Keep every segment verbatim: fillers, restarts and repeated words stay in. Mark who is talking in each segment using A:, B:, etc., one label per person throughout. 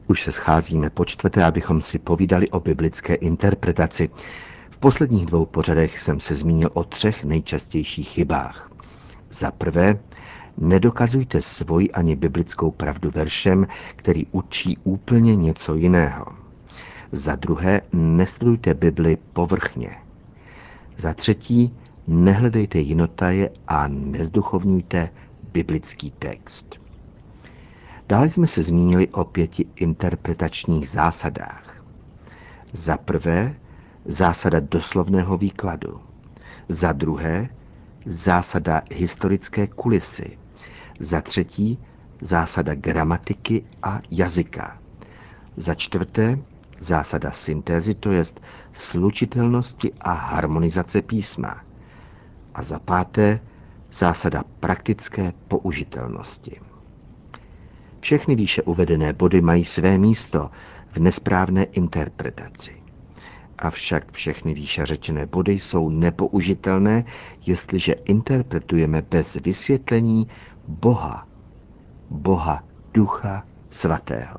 A: Už se scházíme po čtvrté, abychom si povídali o biblické interpretaci. V posledních dvou pořadech jsem se zmínil o třech nejčastějších chybách. Za prvé, nedokazujte svoji ani biblickou pravdu veršem, který učí úplně něco jiného. Za druhé, nestudujte Bibli povrchně. Za třetí, nehledejte jinotaje a nezduchovňujte biblický text. Dále jsme se zmínili o pěti interpretačních zásadách. Za prvé, zásada doslovného výkladu. Za druhé, zásada historické kulisy. Za třetí, zásada gramatiky a jazyka. Za čtvrté, zásada syntézy, to jest slučitelnosti a harmonizace písma. A za páté, zásada praktické použitelnosti. Všechny výše uvedené body mají své místo v nesprávné interpretaci. Avšak všechny výše řečené body jsou nepoužitelné, jestliže interpretujeme bez vysvětlení Boha, Boha Ducha Svatého.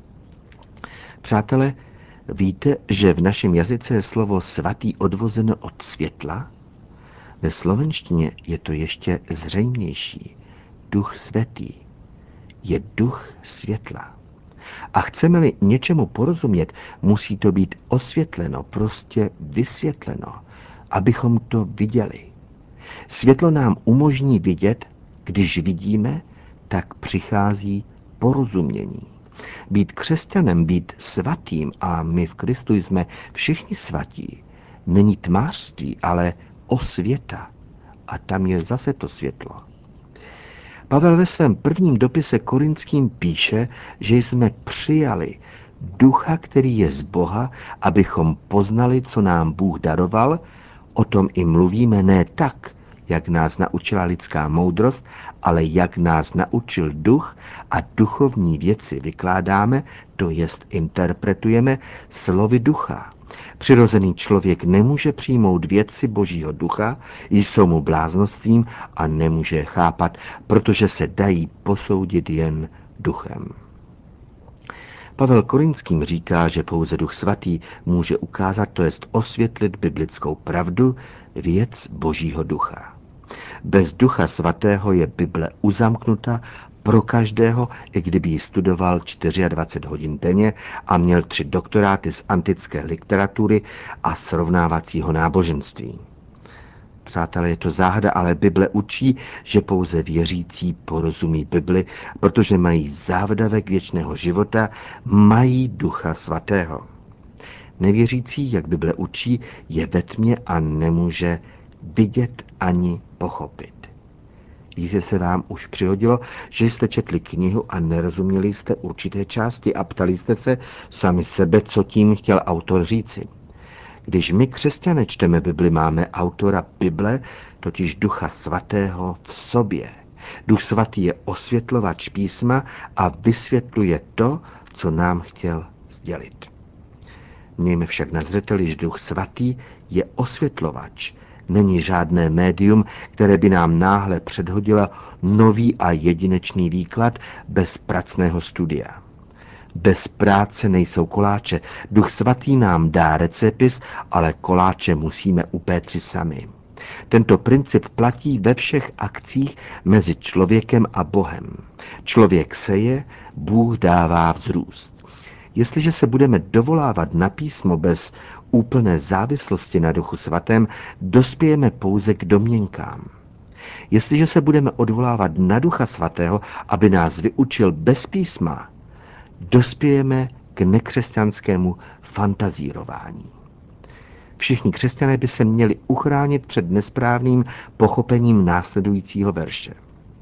A: Přátelé, víte, že v našem jazyce je slovo svatý odvozeno od světla? Ve slovenštině je to ještě zřejmější. Duch svatý je duch světla. A chceme-li něčemu porozumět, musí to být osvětleno, prostě vysvětleno, abychom to viděli. Světlo nám umožní vidět, když vidíme, tak přichází porozumění. Být křesťanem, být svatým, a my v Kristu jsme všichni svatí, není tmářství, ale osvěta. A tam je zase to světlo. Pavel ve svém prvním dopise Korinským píše, že jsme přijali ducha, který je z Boha, abychom poznali, co nám Bůh daroval. O tom i mluvíme ne tak, jak nás naučila lidská moudrost, ale jak nás naučil duch, a duchovní věci vykládáme, to jest interpretujeme slovy ducha. Přirozený člověk nemůže přijmout věci Božího ducha, jsou mu bláznostvím a nemůže je chápat, protože se dají posoudit jen duchem. Pavel Korinským říká, že pouze Duch Svatý může ukázat, to jest osvětlit biblickou pravdu, věc Božího ducha. Bez Ducha Svatého je Bible uzamknuta pro každého, i kdyby ji studoval dvacet čtyři hodin denně a měl tři doktoráty z antické literatury a srovnávacího náboženství. Přátelé, je to záhada, ale Bible učí, že pouze věřící porozumí Bibli, protože mají závdavek věčného života, mají Ducha Svatého. Nevěřící, jak Bible učí, je ve tmě a nemůže vidět ani pochopit. Jistě se vám už přihodilo, že jste četli knihu a nerozuměli jste určité části a ptali jste se sami sebe, co tím chtěl autor říci. Když my, křesťané, čteme Bibli, máme autora Bible, totiž Ducha Svatého v sobě. Duch Svatý je osvětlovač písma a vysvětluje to, co nám chtěl sdělit. Mějme však na zřeteli, že Duch Svatý je osvětlovač. Není žádné médium, které by nám náhle předhodilo nový a jedinečný výklad bez pracného studia. Bez práce nejsou koláče. Duch Svatý nám dá recepis, ale koláče musíme upéci sami. Tento princip platí ve všech akcích mezi člověkem a Bohem. Člověk seje, Bůh dává vzrůst. Jestliže se budeme dovolávat na písmo bez úplné závislosti na Duchu Svatém, dospějeme pouze k domněnkám. Jestliže se budeme odvolávat na Ducha Svatého, aby nás vyučil bez písma, dospějeme k nekřesťanskému fantazírování. Všichni křesťané by se měli uchránit před nesprávným pochopením následujícího verše.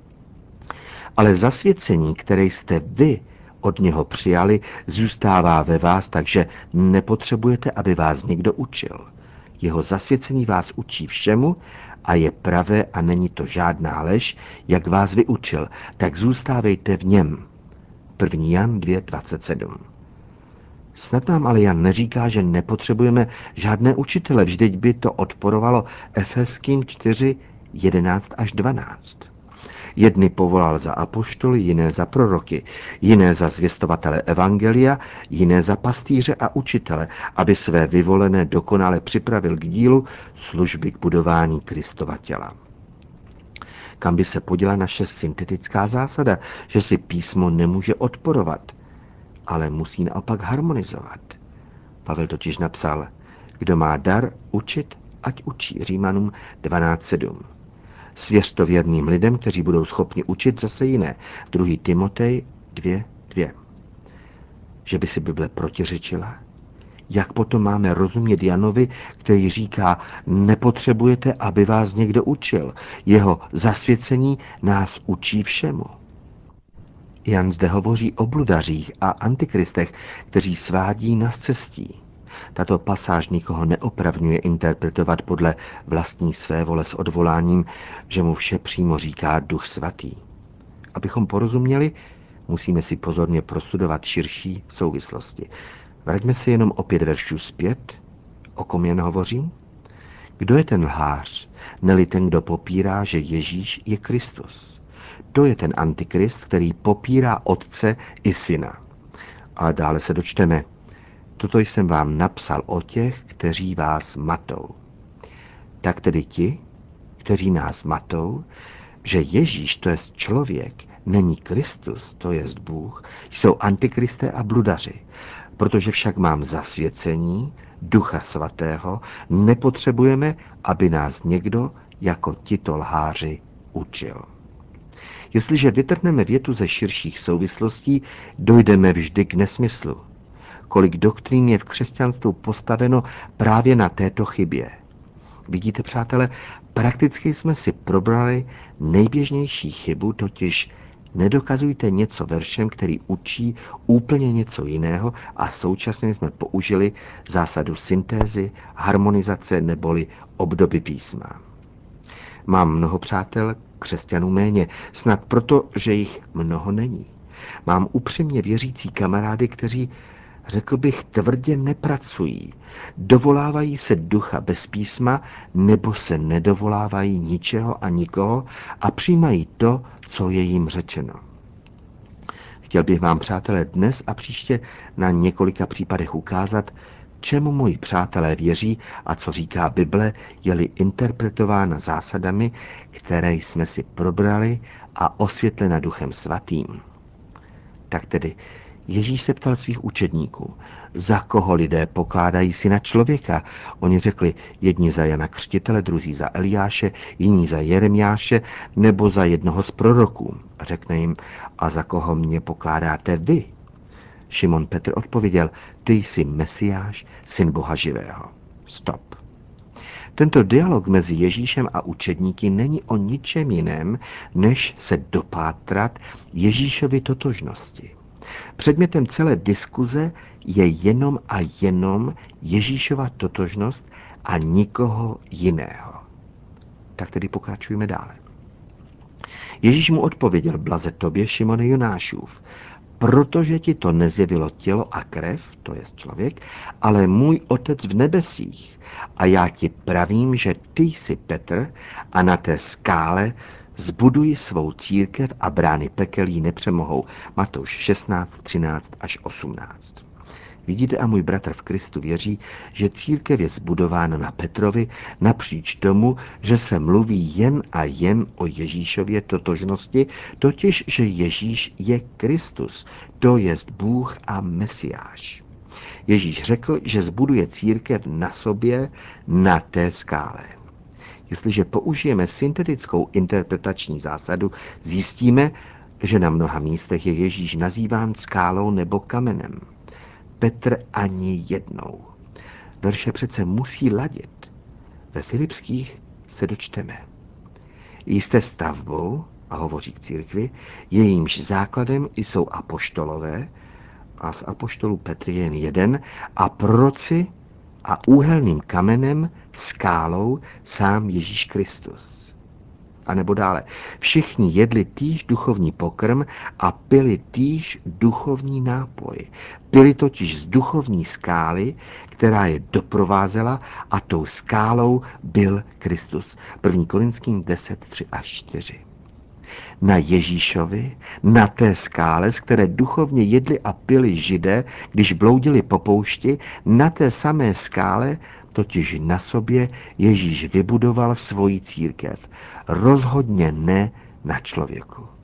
A: Ale zasvěcení, které jste vy od něho přijali, zůstává ve vás, takže nepotřebujete, aby vás někdo učil. Jeho zasvěcení vás učí všemu a je pravé a není to žádná lež, jak vás vyučil, tak zůstávejte v něm. první Jan dva dvacet sedm. Snad nám ale Jan neříká, že nepotřebujeme žádné učitele, vždyť by to odporovalo Efeským čtyři jedenáct až dvanáct. Jedny povolal za apoštoly, jiné za proroky, jiné za zvěstovatele evangelia, jiné za pastýře a učitele, aby své vyvolené dokonale připravil k dílu služby k budování Kristova těla. Kam by se poděla naše syntetická zásada, že si písmo nemůže odporovat, ale musí naopak harmonizovat. Pavel totiž napsal, kdo má dar učit, ať učí, Římanům dvanáct sedm. Svěř to věrným lidem, kteří budou schopni učit zase jiné. druhý. Timotej dva dva. Že by si Bible protiřečila? Jak potom máme rozumět Janovi, který říká, nepotřebujete, aby vás někdo učil. Jeho zasvěcení nás učí všemu. Jan zde hovoří o bludařích a antikristech, kteří svádí na scestí. Tato pasáž nikoho neopravňuje interpretovat podle vlastní své vole s odvoláním, že mu vše přímo říká Duch Svatý. Abychom porozuměli, musíme si pozorně prostudovat širší souvislosti. Vraťme se jenom o pět veršů zpět. O kom jen hovoří? Kdo je ten lhář? Neli ten, kdo popírá, že Ježíš je Kristus. To je ten antikrist, který popírá Otce i Syna. A dále se dočteme. Toto jsem vám napsal o těch, kteří vás matou. Tak tedy ti, kteří nás matou, že Ježíš, to jest člověk, není Kristus, to jest Bůh, jsou antikristé a bludaři. Protože však mám zasvěcení Ducha Svatého, nepotřebujeme, aby nás někdo jako tito lháři učil. Jestliže vytrhneme větu ze širších souvislostí, dojdeme vždy k nesmyslu. Kolik doktrín je v křesťanstvu postaveno právě na této chybě. Vidíte, přátelé, prakticky jsme si probrali nejběžnější chybu, totiž nedokazujte něco veršem, který učí úplně něco jiného a současně jsme použili zásadu syntézy, harmonizace neboli obdoby písma. Mám mnoho přátel, křesťanů méně, snad proto, že jich mnoho není. Mám upřímně věřící kamarády, kteří, řekl bych, tvrdě nepracují. Dovolávají se ducha bez písma, nebo se nedovolávají ničeho a nikoho a přijímají to, co je jim řečeno. Chtěl bych vám, přátelé, dnes a příště na několika případech ukázat, čemu moji přátelé věří a co říká Bible, je-li interpretována zásadami, které jsme si probrali a osvětlena Duchem Svatým. Tak tedy Ježíš se ptal svých učedníků, za koho lidé pokládají syna člověka. Oni řekli, jedni za Jana Křtitele, druzí za Eliáše, jiní za Jeremiáše nebo za jednoho z proroků. Řekne jim, a za koho mě pokládáte vy? Šimon Petr odpověděl, ty jsi Mesiáš, syn Boha živého. Stop. Tento dialog mezi Ježíšem a učedníky není o ničem jiném, než se dopátrat Ježíšovy totožnosti. Předmětem celé diskuze je jenom a jenom Ježíšova totožnost a nikoho jiného. Tak tedy pokračujeme dále. Ježíš mu odpověděl, blaze tobě, Šimone Jonášův, protože ti to nezjevilo tělo a krev, to je člověk, ale můj Otec v nebesích. A já ti pravím, že ty jsi Petr a na té skále zbuduji svou církev a brány pekelí nepřemohou. Matouš šestnáct, třináct až osmnáct. Vidíte, a můj bratr v Kristu věří, že církev je zbudována na Petrovi napříč tomu, že se mluví jen a jen o Ježíšově totožnosti, totiž, že Ježíš je Kristus, to jest Bůh a Mesiáš. Ježíš řekl, že zbuduje církev na sobě, na té skále. Jestliže použijeme syntetickou interpretační zásadu, zjistíme, že na mnoha místech je Ježíš nazýván skálou nebo kamenem. Petr ani jednou. Verše přece musí ladit. Ve Filipských se dočteme. Jste stavbou, a hovoří k církvi, jejímž základem jsou apoštolové, a z apoštolů Petr je jen jeden, a proroci a úhelným kamenem, skálou, sám Ježíš Kristus. A nebo dále. Všichni jedli týž duchovní pokrm a pili týž duchovní nápoj. Pili totiž z duchovní skály, která je doprovázela, a tou skálou byl Kristus. první Korinským deset, tři až čtyři. Na Ježíšovi, na té skále, z které duchovně jedli a pili Židé, když bloudili po poušti, na té samé skále, totiž na sobě, Ježíš vybudoval svoji církev. Rozhodně ne na člověku.